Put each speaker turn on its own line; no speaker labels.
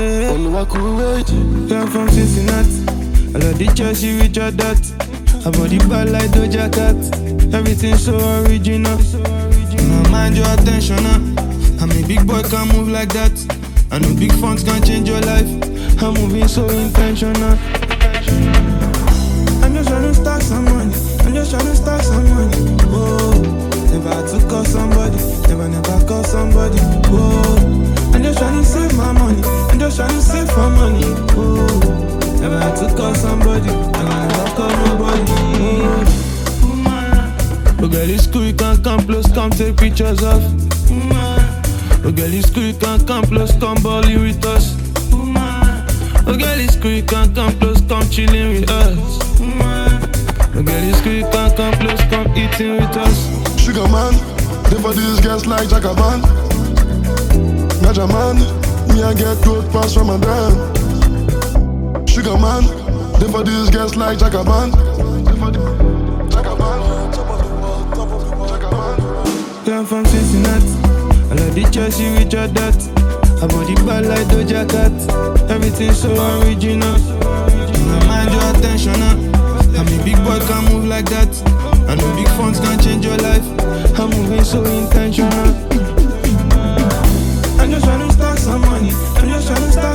Only I could wait.
Yeah, I'm from Cincinnati. I love the Chelsea with your dot. I body bad like Doja Cat. Everything so original. My mind your attention, I'm a big boy, can't move like that. I know big funds can change your life. I'm moving so intentional. I'm just trying to stack some money. I'm just trying to stack some money. Oh, never had to call somebody. Never call somebody. Oh, I'm just trying to save my money. I'm just trying to save for money. Oh, never had to call somebody. Never call nobody. Oh, girl, it's cool, you can come close, come take pictures of. Oh, girl, it's cool, you can come close, come balling with us. Oh, girl, it's cool, you can come close, come chilling with us. Oh, girl, it's cool, you can come close, come eating with us.
Sugar man, they for these girls like Jackaban. Gaja man, me I get good pass from a damn. Sugar man, they for these girls like Jackaban.
Yeah, I'm from Cincinnati. I love the Chelsea with your dot. I body bad like Doja Cat. Everything so original. My mind your attention, I'm a big boy, can't move like that. I know big funds can change your life. I'm moving so intentional. I'm just trying to stack some money. I'm just trying to stack